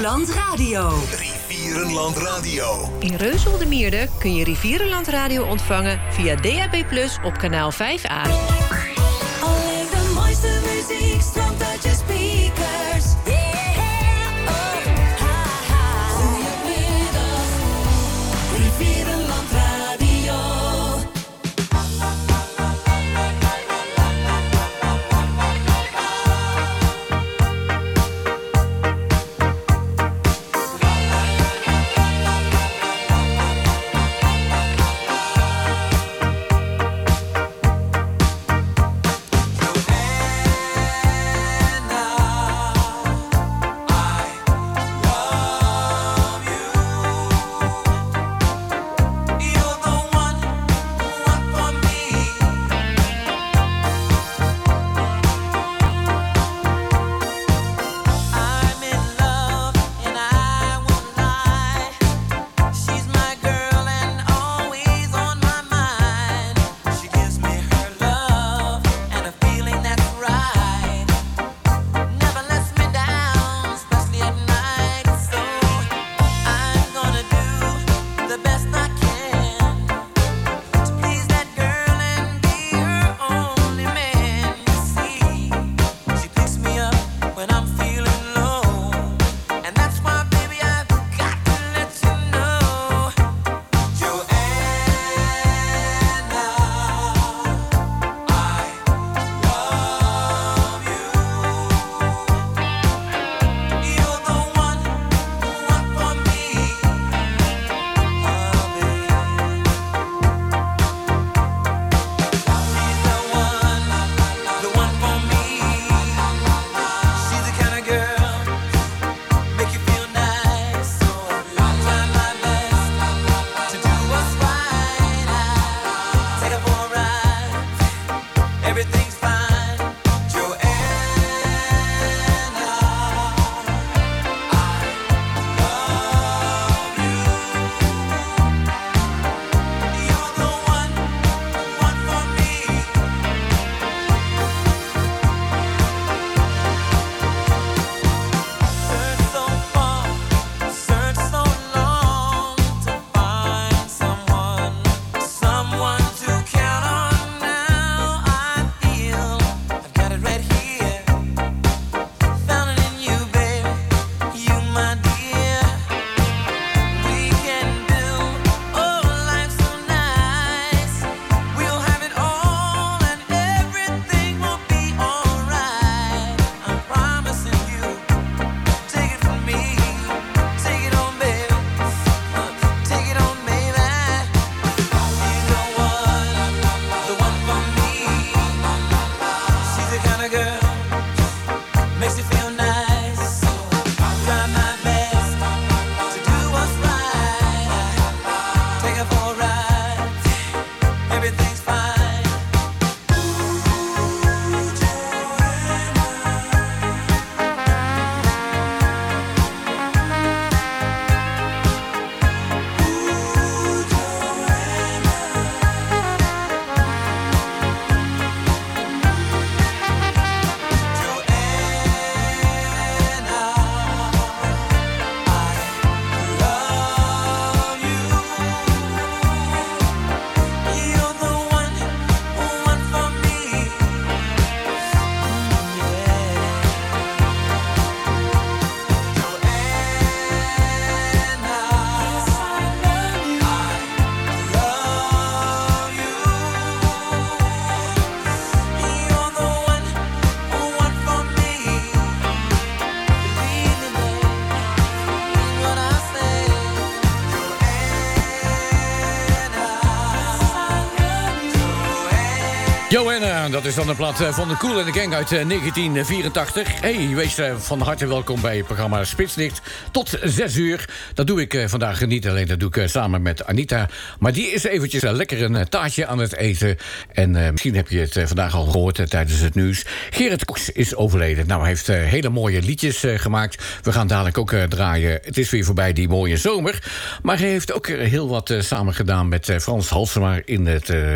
Rivierenland Radio. Rivierenland Radio. In Reuzel-de-Mierde kun je Rivierenland Radio ontvangen via DAB+ op kanaal 5A. Alleen de mooiste muziek stroomt uit je speakers. Yeah, oh, ha, ha. Goedemiddag, Rivierenland Radio. Joanna, dat is dan de plaat van de Kool en de Gang uit 1984. Hey, wees van harte welkom bij het programma Spitslicht tot 6 uur. Dat doe ik vandaag niet alleen, dat doe ik samen met Anita. Maar die is eventjes lekker een taartje aan het eten. En misschien heb je het vandaag al gehoord tijdens het nieuws. Gerrit Cox is overleden. Nou, hij heeft hele mooie liedjes gemaakt. We gaan dadelijk ook draaien. Het is weer voorbij die mooie zomer. Maar hij heeft ook heel wat samen gedaan met Frans Halsema in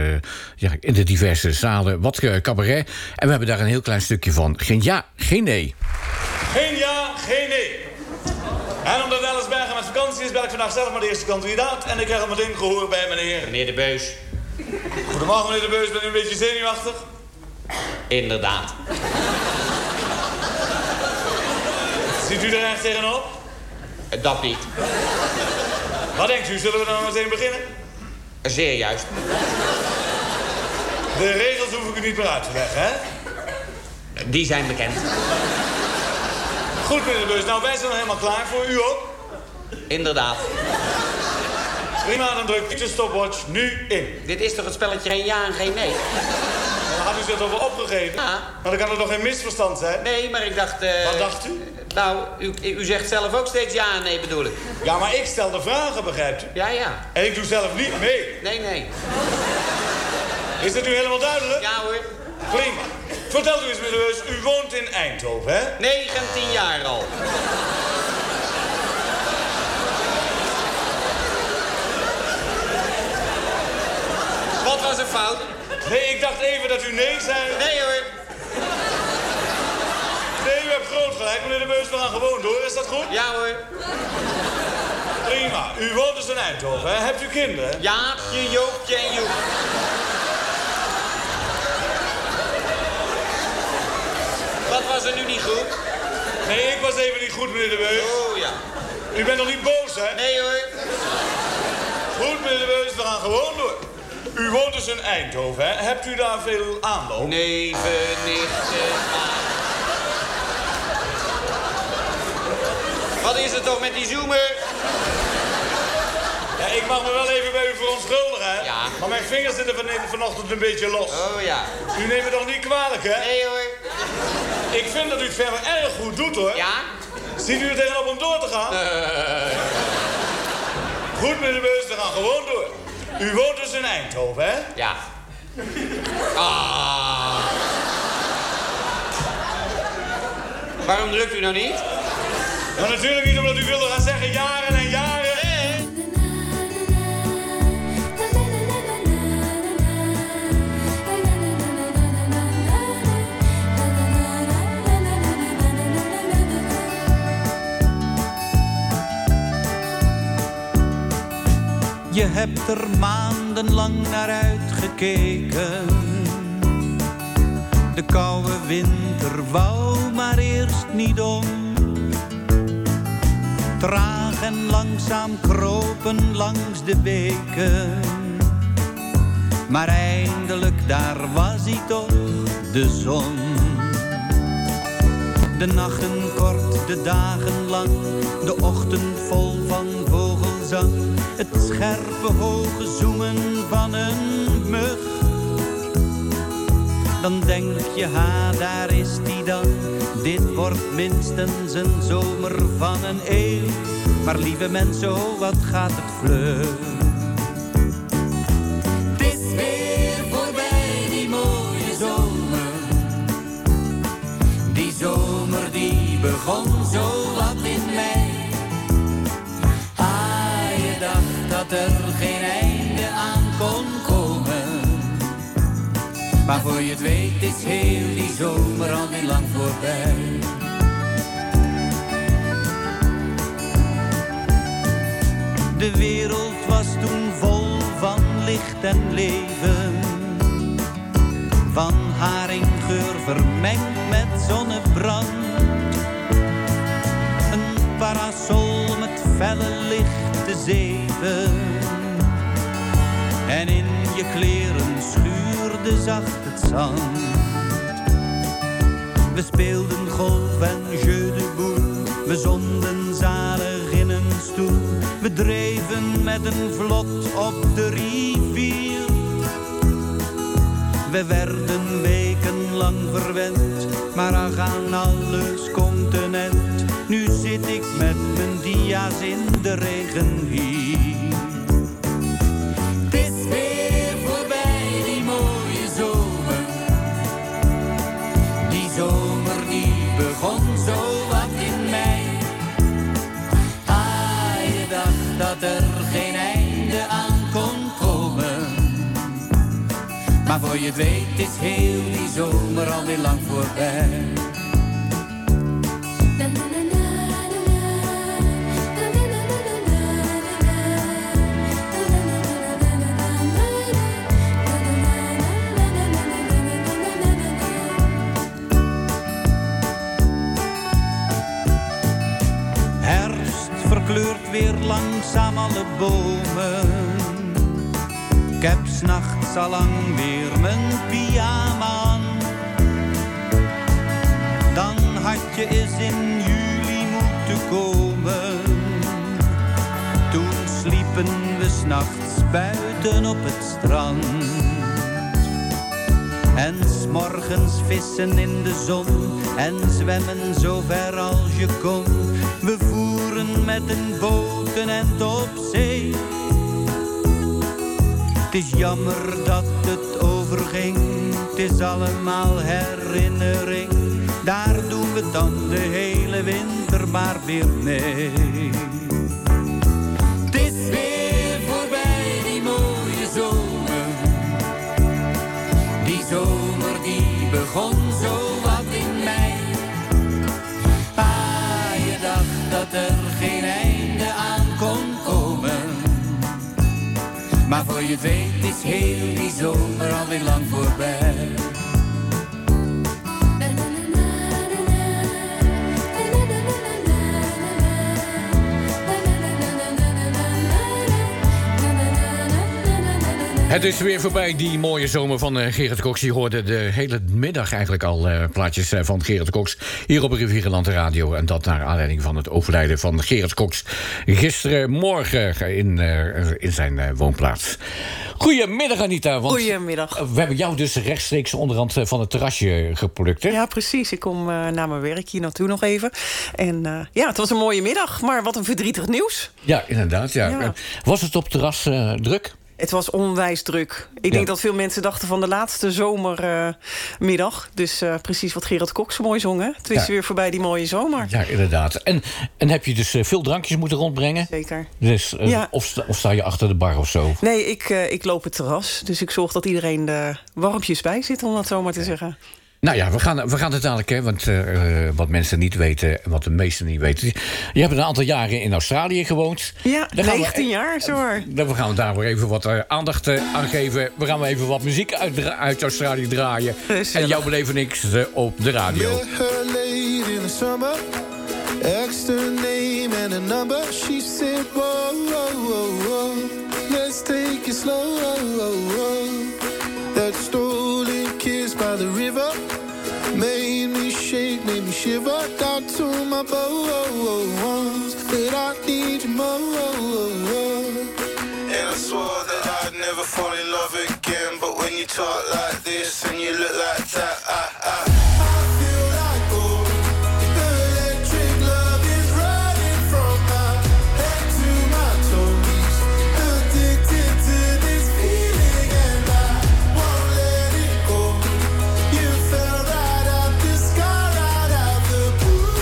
de diverse zalen. Wat cabaret. En we hebben daar een heel klein stukje van. Geen ja, geen nee. Geen ja, geen nee. vakantie is, ben ik vandaag zelf maar de eerste kandidaat. En ik krijg al meteen gehoor bij meneer... Meneer De Beus. Goedemorgen, meneer De Beus. Bent u een beetje zenuwachtig? Inderdaad. Ziet u er echt tegenop? Dat niet. Wat denkt u? Zullen we dan meteen beginnen? Zeer juist. De regels hoef ik u niet meer uit te leggen, hè? Die zijn bekend. Goed, meneer De Beus. Nou, wij zijn al helemaal klaar voor u ook. Inderdaad. Prima, dan druk ik de stopwatch nu in. Dit is toch het spelletje geen ja en geen nee? Dan had u zich toch wel opgegeven? Ja. Maar dan kan er toch geen misverstand zijn? Nee, maar ik dacht... Wat dacht u? Nou, u zegt zelf ook steeds ja en nee, bedoel ik. Ja, maar ik stel de vragen, begrijpt u? Ja, ja. En ik doe zelf niet mee. Nee, nee. Is dat nu helemaal duidelijk? Ja hoor. Prima. Vertelt u eens, meneer De Beus, u woont in Eindhoven, hè? 19 jaar al. Wat was er fout? Nee, ik dacht even dat u nee zei. Nee hoor. Nee, u hebt groot gelijk, meneer De Beus. We gaan gewoon door. Is dat goed? Ja hoor. Prima. U woont dus in Eindhoven, hè? Hebt u kinderen? Jaapje, Joopje en Joep. Wat was er nu niet goed? Nee, ik was even niet goed, meneer De Beus. Oh ja. U bent nog niet boos, hè? Nee hoor. Goed, meneer De Beus. We gaan gewoon door. U woont dus in Eindhoven, hè? Hebt u daar veel aanloop? Neven, nichten, Wat is er toch met die zoomer? Ja, ik mag me wel even bij u verontschuldigen, hè? Ja. Maar mijn vingers zitten vanochtend een beetje los. Oh ja. U neemt me toch niet kwalijk, hè? Nee hoor. Ik vind dat u het verder erg goed doet, hoor. Ja? Ziet u er tegenop om door te gaan? Goed, meneer De Beus, we gaan gewoon door. U woont dus in Eindhoven, hè? Ja. Ah. Waarom drukt u nou niet? Maar natuurlijk niet omdat u wilde gaan zeggen jaren en jaren. Je hebt er maandenlang naar uitgekeken. De koude winter wou maar eerst niet om. Traag en langzaam kropen langs de beken. Maar eindelijk daar was hij toch, de zon. De nachten kort, de dagen lang, de ochtend vol van vogelzang. Het scherpe hoge zoemen van een mug. Dan denk je, ha, daar is die dan. Dit wordt minstens een zomer van een eeuw. Maar lieve mensen, oh, wat gaat het vlug. Het is weer voorbij, die mooie zomer. Die zomer die begon zo wat in mei. Ah, je dacht dat er geen einde aan kon komen. Maar voor je het weet is heel die zomer al niet lang voorbij. De wereld was toen vol van licht en leven. Van haringgeur vermengd met zonnebrand. Een parasol met felle lichte zeven. En in je kleren schuurde zacht het zand. We speelden golf en jeu de boule. We zonden zalig in een stoel. We dreven met een vlot op de rivier. We werden wekenlang verwend, maar ach, aan alles continent. Nu zit ik met mijn dia's in de regen hier. Het is weer voorbij, die mooie zomer. Die zomer die begon zo wat in mei. Ah, je dacht dat er geen einde aan kon komen. Maar voor je het weet is heel die zomer alweer lang voorbij. kleurt weer langzaam alle bomen. Ik heb 's nachts al lang weer mijn pyjama aan. Dan had je eens in juli moeten komen. Toen sliepen we 's nachts buiten op het strand. En 's morgens vissen in de zon en zwemmen zo ver als je kon. We voeren met een boot een end op zee. Het is jammer dat het overging, het is allemaal herinnering. Daar doen we dan de hele winter maar weer mee. Het is weer voorbij die mooie zomer. Die zomer die begon zo wat in mei. Je dacht dat er geen einde aan kon komen. Maar voor je het weet is heel die zomer alweer lang voorbij. Het is weer voorbij, die mooie zomer van Gerard Cox. Je hoorde de hele middag eigenlijk al plaatjes van Gerard Cox hier op Rivierenland Radio. En dat naar aanleiding van het overlijden van Gerard Cox gisterenmorgen in zijn woonplaats. Goedemiddag, Anita. Want goedemiddag. We hebben jou dus rechtstreeks onderhand van het terrasje geplukt, hè? Ja, precies. Ik kom na mijn werk hier naartoe nog even. En ja, het was een mooie middag, maar wat een verdrietig nieuws. Ja, inderdaad. Ja. Was het op terras druk? Het was onwijs druk. Ik denk dat veel mensen dachten van de laatste zomermiddag. Dus precies wat Gerard Cox mooi zong, hè? Het is weer voorbij die mooie zomer. Ja, inderdaad. En heb je dus veel drankjes moeten rondbrengen? Zeker. Dus, of sta je achter de bar of zo? Nee, ik loop het terras. Dus ik zorg dat iedereen er warmpjes bij zit, om dat zo maar te zeggen. Nou ja, we gaan het dadelijk, hè, want wat mensen niet weten en wat de meesten niet weten. Je hebt een aantal jaren in Australië gewoond. Ja, 19 jaar, zo hoor. Dan gaan we daar weer even wat aandacht aan geven. We gaan even wat muziek uit Australië draaien. En jouw belevenis op de radio. Extra name and a number. She said, whoa, whoa, whoa, whoa. Let's take it slow. That stolen kiss by the river made me shake, made me shiver. Down to my bones, that I need you more. And I swore that I'd never fall in love again. But when you talk like this and you look like that, I feel like gold. The electric love is running from my head to my toes. Addicted to this feeling and I won't let it go. You fell right out the sky, right out the blue.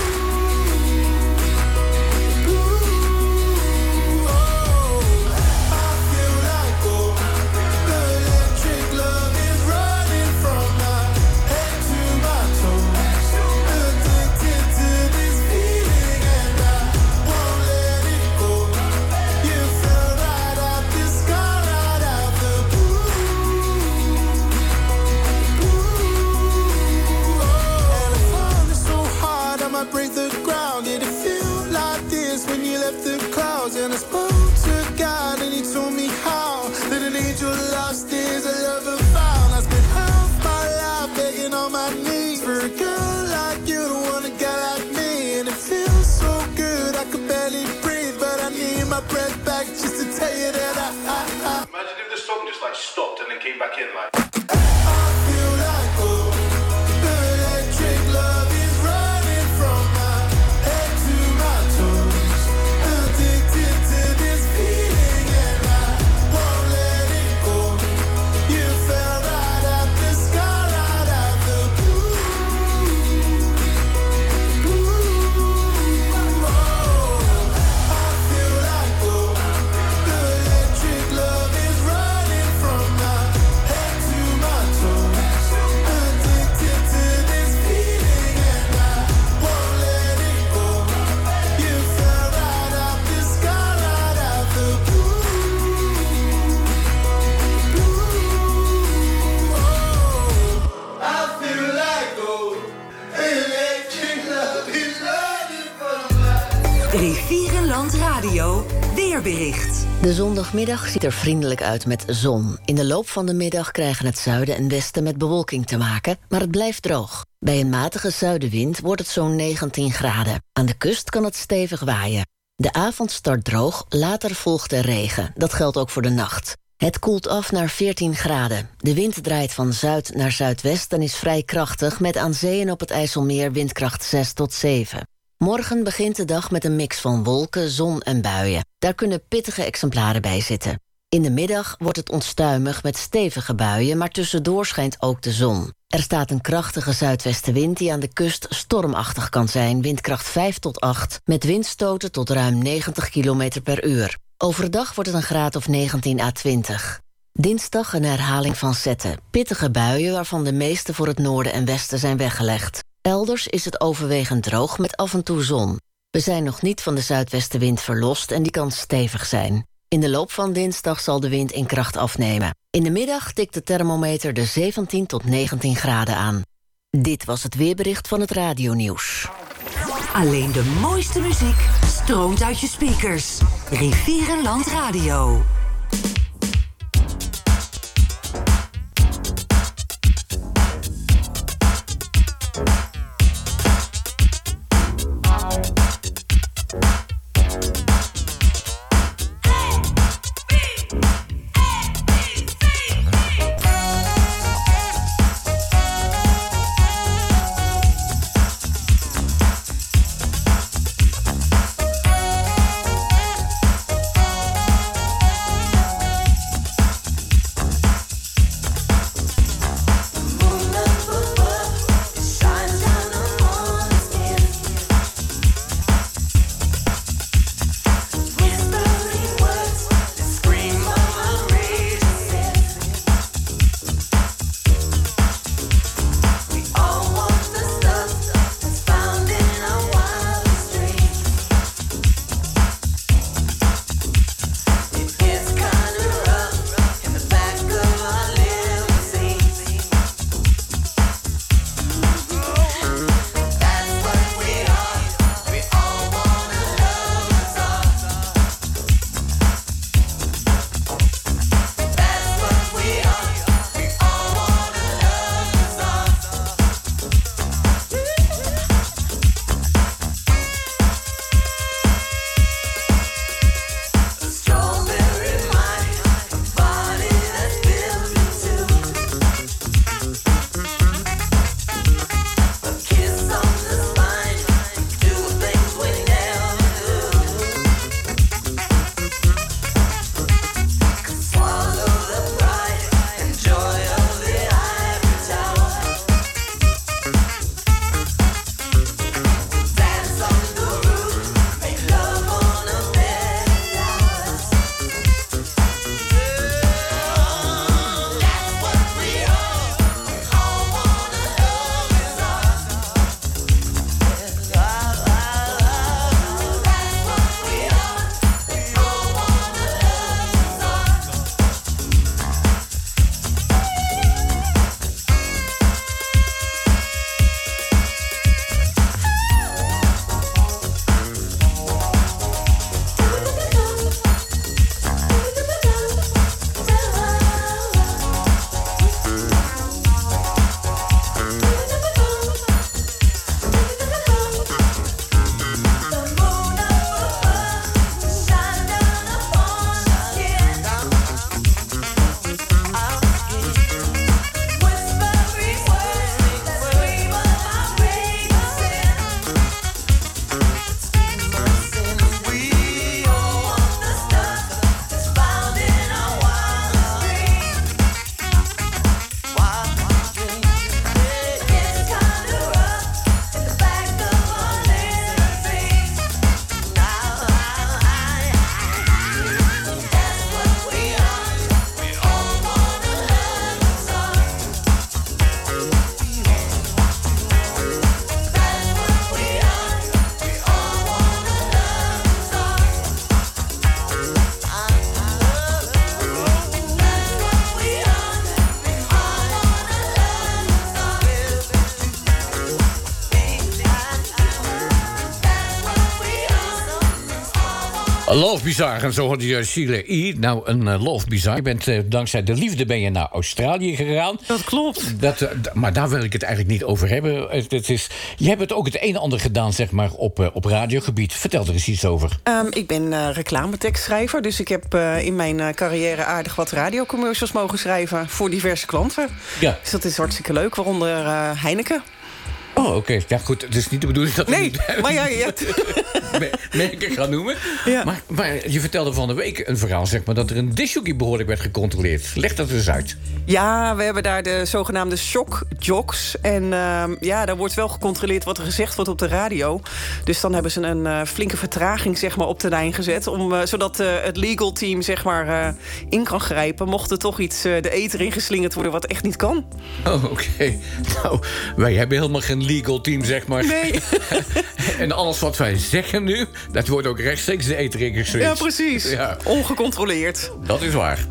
Oh, I feel like gold. The electric love is running from my head to my toes. Addicted to this feeling and I won't let it go. You fell right out the sky, right out the blue. And I found it so hard I might break the ground. Did it feel like this when you left the clouds? And I spoke to God and he told me how that an angel lost is a lover found. I spent half my life begging on my knees for a girl like you to want a guy like me. And it feels so good I could barely breathe, but I need my breath back just to tell you that I Imagine if the song just like stopped and then came back in like. feel like gold. The electric love is running from my head to my toes. Addicted to this feeling and I won't let it go. You fell right out the sky, right out the blue. I feel like gold. The electric love is running from my head to Rivierenland Radio weerbericht. De zondagmiddag ziet er vriendelijk uit met zon. In de loop van de middag krijgen het zuiden en westen met bewolking te maken, maar het blijft droog. Bij een matige zuidenwind wordt het zo'n 19 graden. Aan de kust kan het stevig waaien. De avond start droog, later volgt er regen. Dat geldt ook voor de nacht. Het koelt af naar 14 graden. De wind draait van zuid naar zuidwest en is vrij krachtig, met aan zee en op het IJsselmeer windkracht 6 tot 7. Morgen begint de dag met een mix van wolken, zon en buien. Daar kunnen pittige exemplaren bij zitten. In de middag wordt het onstuimig met stevige buien, maar tussendoor schijnt ook de zon. Er staat een krachtige zuidwestenwind die aan de kust stormachtig kan zijn, windkracht 5 tot 8, met windstoten tot ruim 90 km per uur. Overdag wordt het een graad of 19 à 20. Dinsdag een herhaling van zetten. Pittige buien waarvan de meeste voor het noorden en westen zijn weggelegd. Elders is het overwegend droog met af en toe zon. We zijn nog niet van de zuidwestenwind verlost en die kan stevig zijn. In de loop van dinsdag zal de wind in kracht afnemen. In de middag tikt de thermometer de 17 tot 19 graden aan. Dit was het weerbericht van het radionieuws. Alleen de mooiste muziek stroomt uit je speakers. Rivierenland Radio. Love Bizarre, en zo had je Sheila E. Nou, een Love Bizarre. Je bent, dankzij de liefde ben je naar Australië gegaan. Dat klopt. Maar daar wil ik het eigenlijk niet over hebben. Je hebt het ook het een en ander gedaan, zeg maar, op radiogebied. Vertel er eens iets over. Ik ben reclametekstschrijver. Dus ik heb in mijn carrière aardig wat radiocommercials mogen schrijven voor diverse klanten. Ja. Dus dat is hartstikke leuk, waaronder Heineken. Oh, oké. Ja, goed. Het is niet de bedoeling dat nee, maar ja, je hebt... merken gaan noemen. Ja. Maar je vertelde van de week een verhaal, zeg maar, dat er een discjockey behoorlijk werd gecontroleerd. Leg dat eens uit. Ja, we hebben daar de zogenaamde shockjocks. En daar wordt wel gecontroleerd wat er gezegd wordt op de radio. Dus dan hebben ze een flinke vertraging, zeg maar, op de lijn gezet. Zodat het legal team, zeg maar, in kan grijpen. Mocht er toch iets de eter ingeslingerd worden wat echt niet kan. Oh, oké. Nou, wij hebben helemaal geen legal team, zeg maar. Nee. En alles wat wij zeggen nu, dat wordt ook rechtstreeks de eter ingeslingerd. Ja, precies. Ja. Ongecontroleerd. Dat is waar.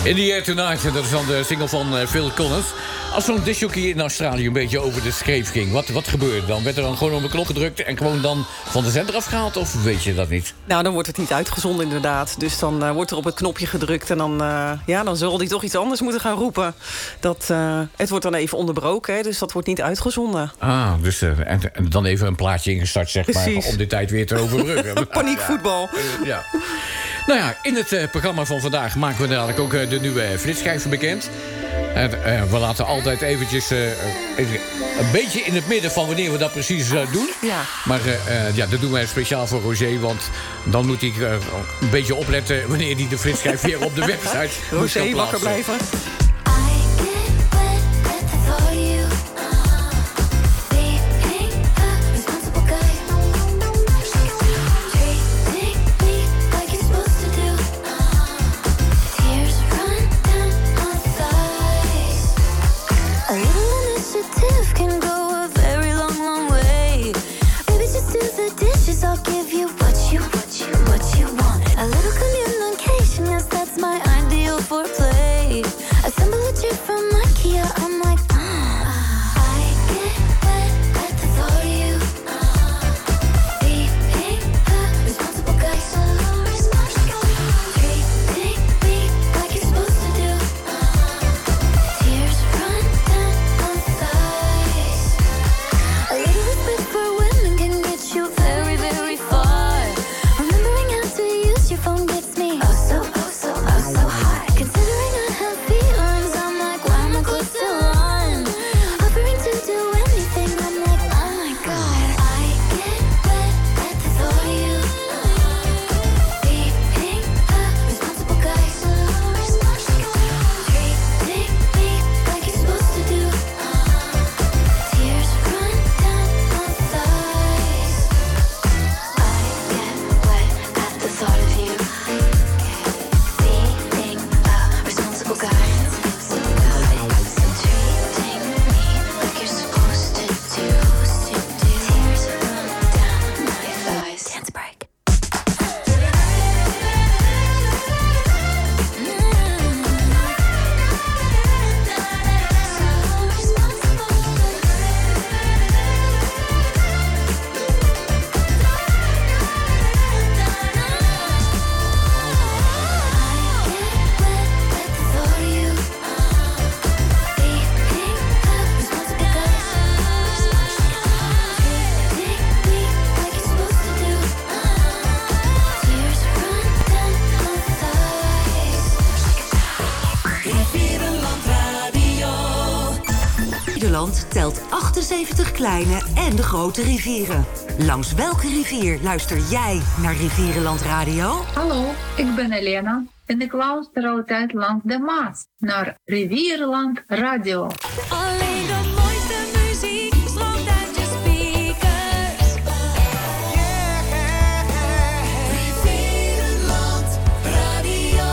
In the Air Tonight, dat is dan de single van Phil Collins. Als zo'n discjockey in Australië een beetje over de schreef ging, wat gebeurde dan? Werd er dan gewoon op de knop gedrukt en gewoon dan van de zender afgehaald? Of weet je dat niet? Nou, dan wordt het niet uitgezonden inderdaad. Dus dan wordt er op het knopje gedrukt en dan zal hij toch iets anders moeten gaan roepen. Het wordt dan even onderbroken, hè, dus dat wordt niet uitgezonden. Ah, dus en dan even een plaatje ingestart, zeg Precies. maar, om de tijd weer te overbruggen. Paniekvoetbal. Ja. Nou ja, in het programma van vandaag maken we dadelijk ook de nieuwe flitsschijven bekend. We laten altijd eventjes een beetje in het midden van wanneer we dat precies doen. Ja. Maar dat doen wij speciaal voor Roger, want dan moet hij een beetje opletten wanneer hij de flitsschijf weer op de website moet Roger, wakker blijven. I'll give you what you want. A little communication, yes, that's my ideal foreplay. Assemble a chair from IKEA, I'm like, I get wet at the thought of you. Being a responsible guy, so responsible. Treating me like you're supposed to do. Tears run down my thighs. A little respect for women can get you very, very far. Remembering how to use your phone gets me so high. Considering I have feelings, I'm like, why am I close still on? Offering to do anything, I'm like, oh my god. I get wet at the thought of you. Being a responsible guy, so responsible. Treating me like you're supposed to do. Tears run down my thighs. Nederland telt 78 kleine en de grote rivieren. Langs welke rivier luister jij naar Rivierenland Radio? Hallo, ik ben Elena en ik luister altijd langs de Maas naar Rivierenland Radio. Alleen de mooiste muziek stroomt uit je speakers. Rivierenland Radio.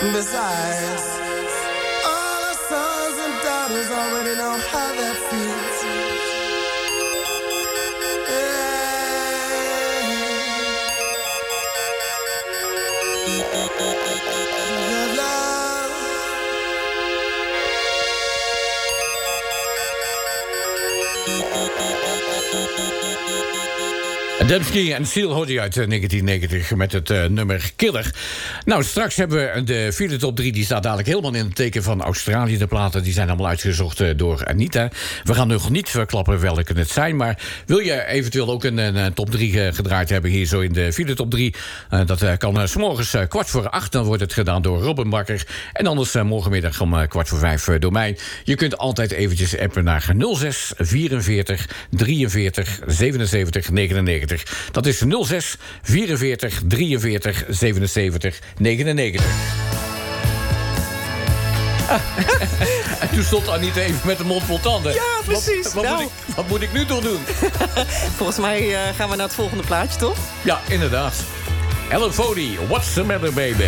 Besides, all our sons and daughters already know how that feels. Dembski en Seal hoorde je uit 1990 met het nummer Killer. Nou, straks hebben we de vierde top 3. Die staat dadelijk helemaal in het teken van Australië. De platen die zijn allemaal uitgezocht door Anita. We gaan nog niet verklappen welke het zijn. Maar wil je eventueel ook een top 3 gedraaid hebben hier zo in de vierde top 3? Dat kan 's morgens 7:15. Dan wordt het gedaan door Robin Bakker. En anders morgenmiddag om 4:45 door mij. Je kunt altijd eventjes appen naar 06 44 43 77 99. Dat is 06 44 43 77 99. En toen stond Anita even met de mond vol tanden. Ja, precies. Wat moet ik nu toch doen? Volgens mij gaan we naar het volgende plaatje, toch? Ja, inderdaad. Ellen Fody, What's the Matter, Baby?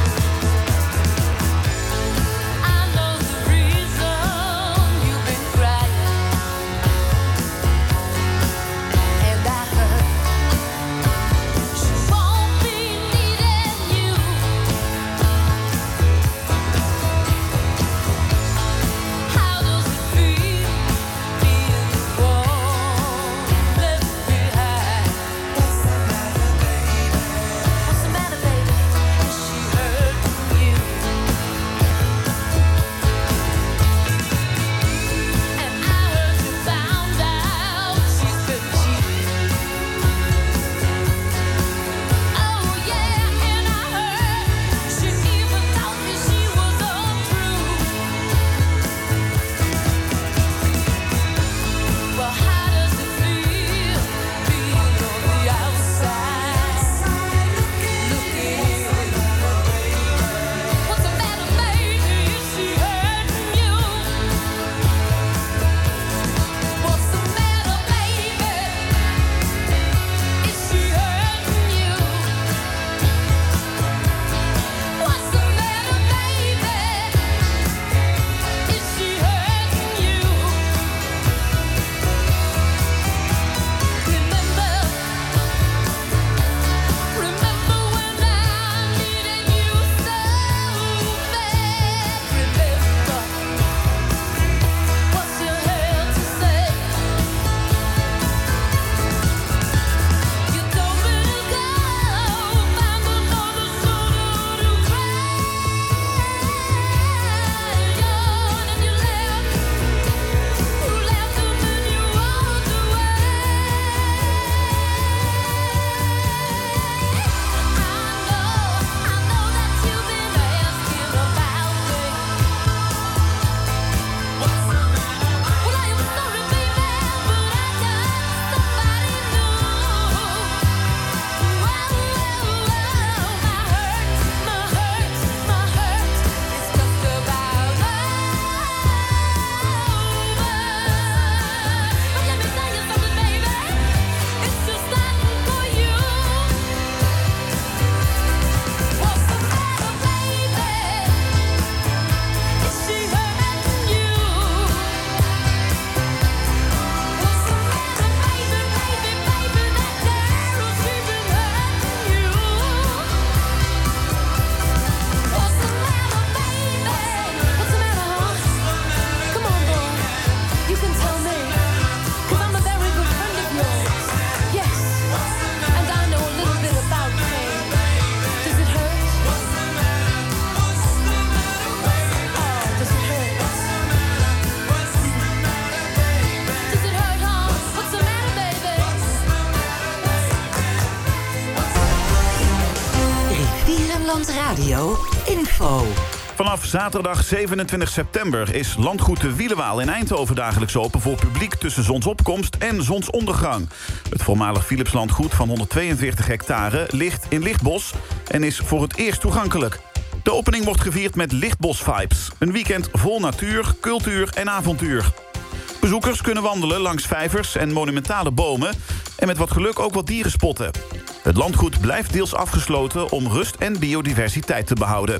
Radio Info. Vanaf zaterdag 27 september is Landgoed de Wielewaal in Eindhoven dagelijks open voor publiek tussen zonsopkomst en zonsondergang. Het voormalig Philips landgoed van 142 hectare ligt in Lichtbos en is voor het eerst toegankelijk. De opening wordt gevierd met Lichtbos-vibes. Een weekend vol natuur, cultuur en avontuur. Bezoekers kunnen wandelen langs vijvers en monumentale bomen en met wat geluk ook wat dieren spotten. Het landgoed blijft deels afgesloten om rust en biodiversiteit te behouden.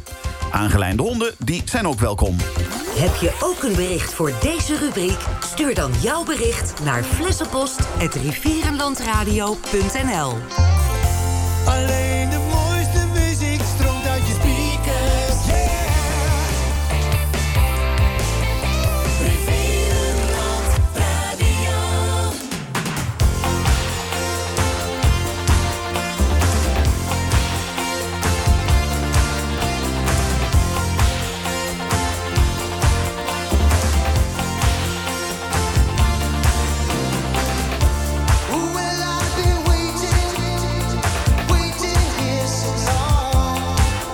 Aangelijnde honden, die zijn ook welkom. Heb je ook een bericht voor deze rubriek? Stuur dan jouw bericht naar flessenpost@rivierenlandradio.nl. Alleen de mooiste muziek stroomt uit je speakers. Yeah. Rivierenland Radio. Well, I've been waiting here so long,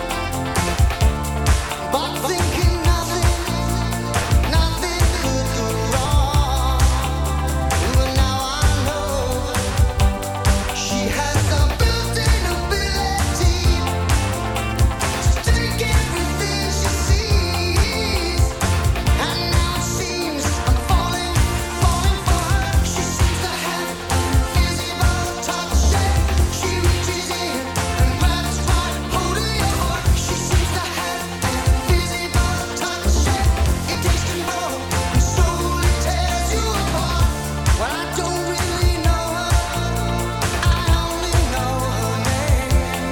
but thinking nothing could go wrong. Well, now I know she has the built-in ability to take everything she sees, and now it seems I'm falling for her. She seems to have an invisible touch, she reaches in and grabs right hold of your heart. She seems to have an invisible touch, it takes control and slowly tears you apart. Well, I don't really know her, I only know her name,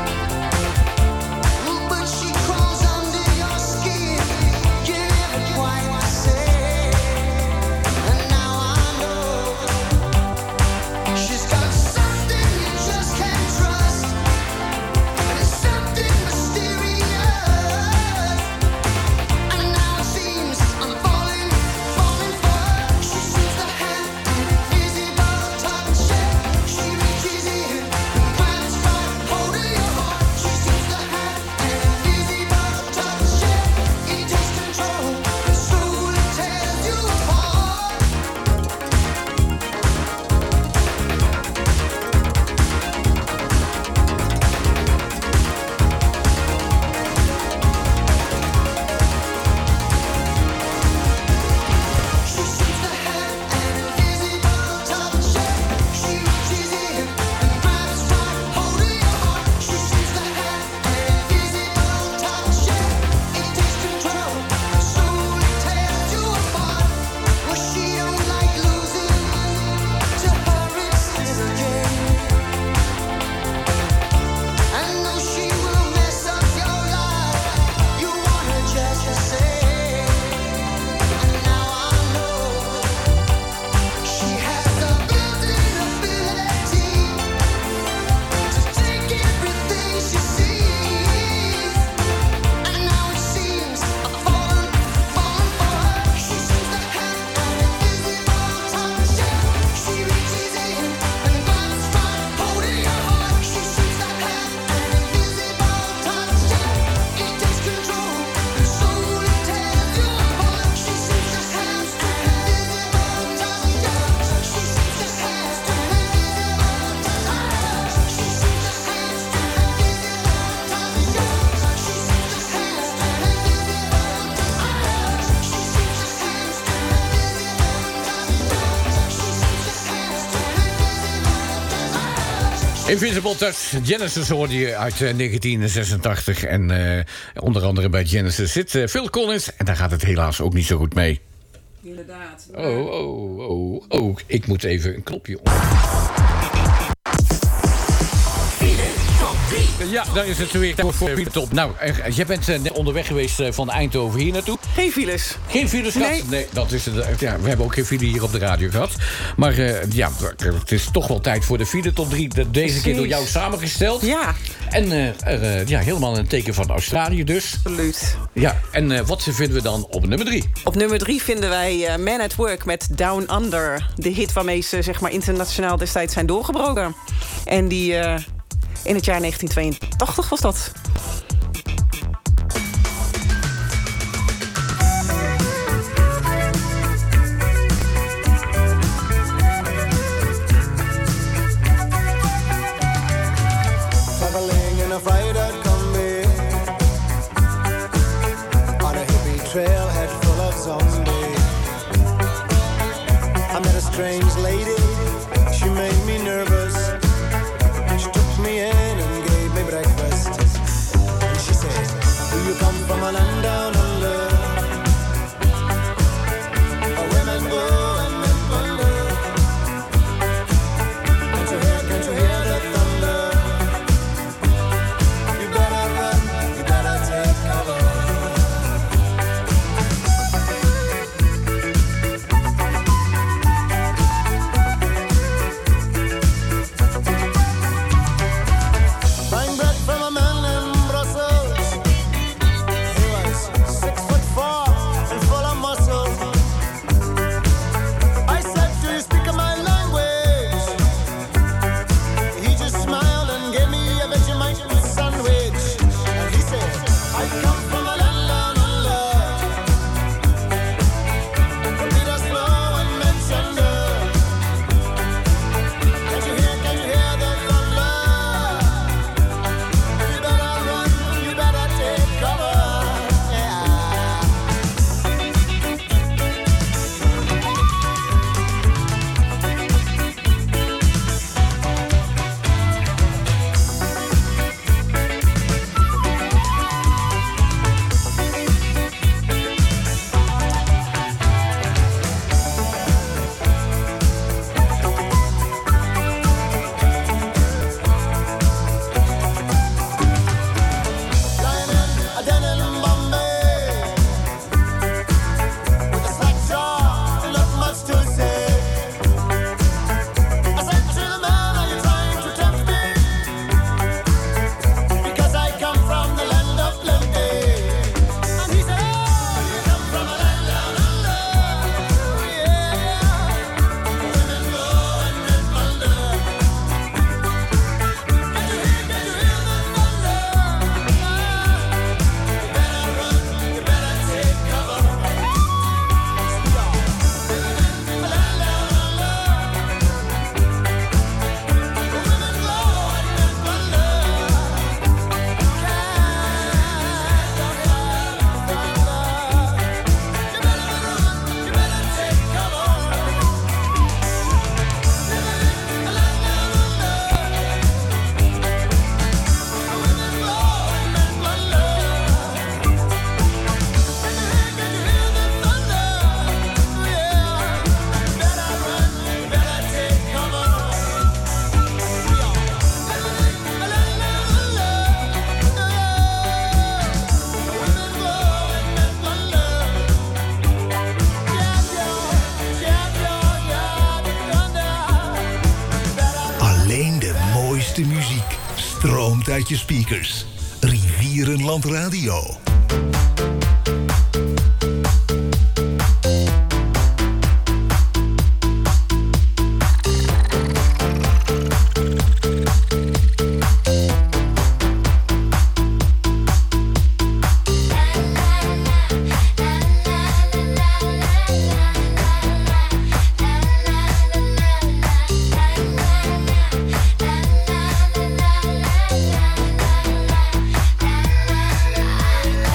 but she crawls under your skin, you never quite the same. And now I know she's got something you just can't trust, and it's something mysterious. And now it seems I'm falling for her. She seems to have an invisible touch, she reaches in and grabs right hold of your heart. She seems to have an invisible touch, it takes control and slowly tears you apart. She seems to have an invisible touch, she reaches in and grabs right hold of your heart. She seems to have an invisible touch, it takes control and slowly tears you apart. Well, she don't like losing, to her it's still a game. And though she will mess up your life, you want her just the same. And now I know she has the built-in ability to take everything she sees. And now it seems I'm falling for her. She seems to have an invisible touch, she reaches in and grabs right hold of your heart. She seems to have an invisible touch, it takes control and slowly tears you apart. She seems to have an invisible touch, she seems to have an invisible touch, she seems to have an invisible Invisible Touch, Genesis hoorde je uit 1986. En onder andere bij Genesis zit Phil Collins. En daar gaat het helaas ook niet zo goed mee. Inderdaad. Oh, ik moet even een knopje om. Ja, daar is het weer voor de top. Nou, jij bent net onderweg geweest van Eindhoven hier naartoe. Geen files. Geen files gehad? Nee, dat is het. Ja, we hebben ook geen file hier op de radio gehad. Maar ja, het is toch wel tijd voor de file top 3. Deze keer door jou samengesteld. Ja. En ja, helemaal een teken van Australië dus. Absoluut. Ja, en wat vinden we dan op nummer 3? Op nummer 3 vinden wij Man at Work met Down Under. De hit waarmee ze zeg maar internationaal destijds zijn doorgebroken. En die in het jaar 1982 was dat. Traveling in a fried-out combi on a hippie trailhead full of zombies. I met a strange lady, she made me nervous. She took me in and gave me breakfast. a land down under. Women go and men wonder. Can't you hear the thunder? You better run, you better take cover. Buying bread from a man in Brussels. He was 6'4" and full of muscle. I said, do you speak my language? He just smiled and gave me a Vegemite sandwich. And he said, I come from a land down under. Peter Slow and Menchender. Can't you hear the thunder? You better run, you better take cover. Yeah. Lying in a den in Bombay with a slack jaw and not much to say. I said to the man, are you trying to tempt me? Because I come from the land of plenty. And he said, oh, you come from a land down under. Yeah. Women go and men wonder. Can't you hear the thunder? You better take cover. Alleen de mooiste muziek stroomt uit je speakers. Rivierenland Radio. La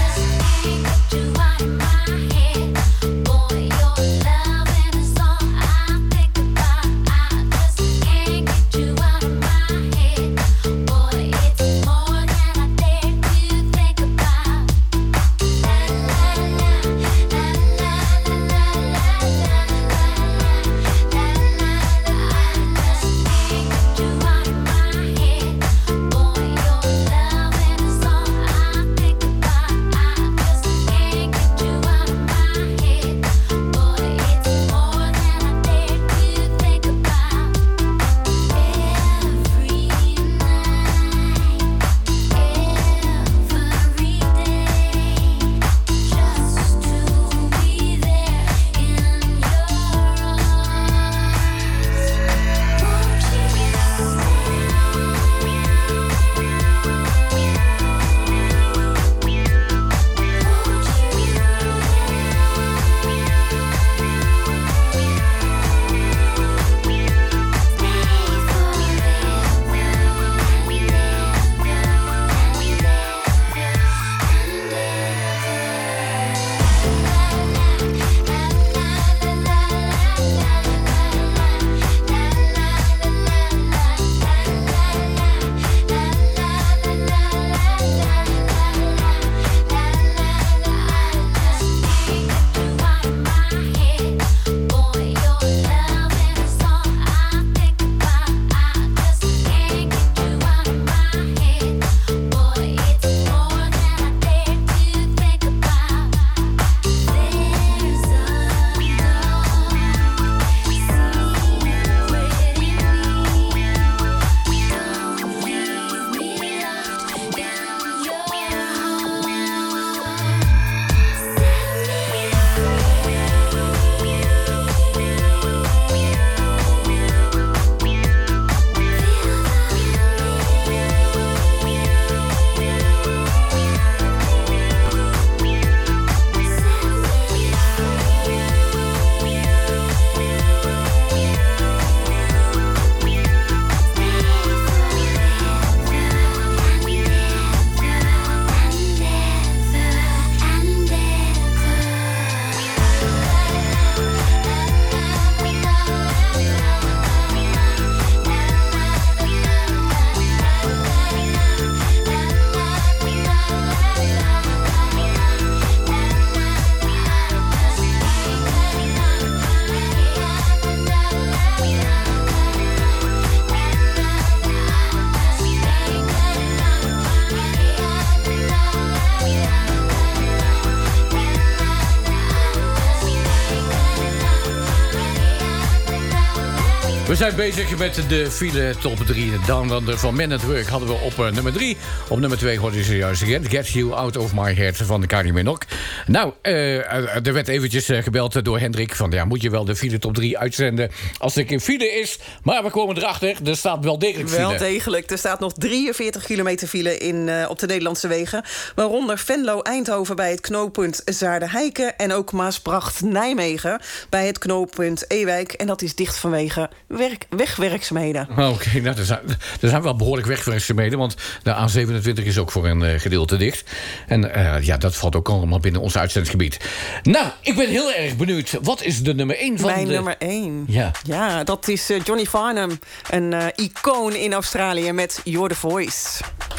We zijn bezig met de file top 3. De Downlander van Men at Work hadden we op nummer 3. Op nummer 2 hoorde je zojuist Get You Out of My Head van de Kylie Minogue. Nou, er werd eventjes gebeld door Hendrik van... ja, moet je wel de file top 3 uitzenden als er geen file is? Maar we komen erachter, er staat wel degelijk file. Wel degelijk. Er staat nog 43 kilometer file op de Nederlandse wegen. Waaronder Venlo-Eindhoven bij het knooppunt Zaarden-Heiken... en ook Maasbracht-Nijmegen bij het knooppunt Ewijk. En dat is dicht vanwege wegwerkzaamheden. Oké, nou, er zijn wel behoorlijk wegwerkzaamheden... want de A27 is ook voor een gedeelte dicht. En ja, dat valt ook allemaal binnen ons uitzendingsgebied. Nou, ik ben heel erg benieuwd. Wat is de nummer 1 van Mijn nummer 1? Ja, dat is Johnny Farnham. Een icoon in Australië met You're the Voice.